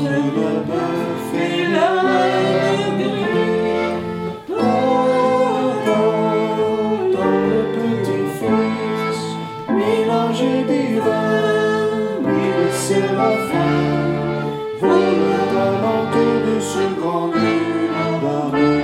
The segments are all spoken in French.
le bœuf et la grille, dans le petit-fils, mélange divin, mille séraphins, volent alentour de ce grand Dieu d'amour.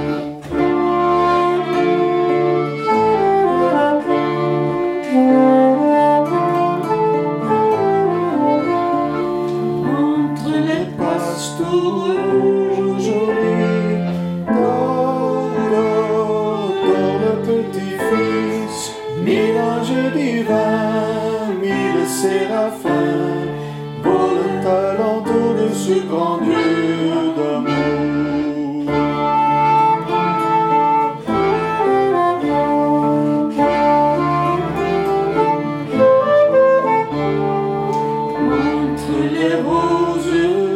Pastoureux jolis, dans le petit-fils, mélange divin, mille séraphins, volent alentour de ce grand Dieu d'amour. Entre les roses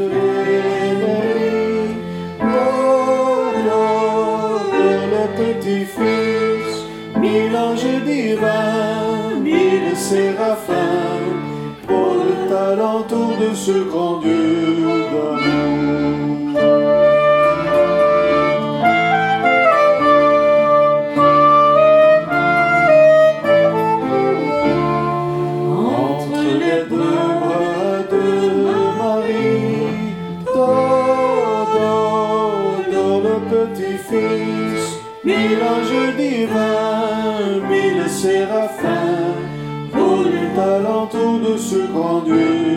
petit-fils, mélange divin, mille séraphins, volent alentour de ce grand Dieu d'amour. Entre les deux bras de Marie, dans le petit-fils, mélange divin, mille séraphins, volent alentour de ce grand Dieu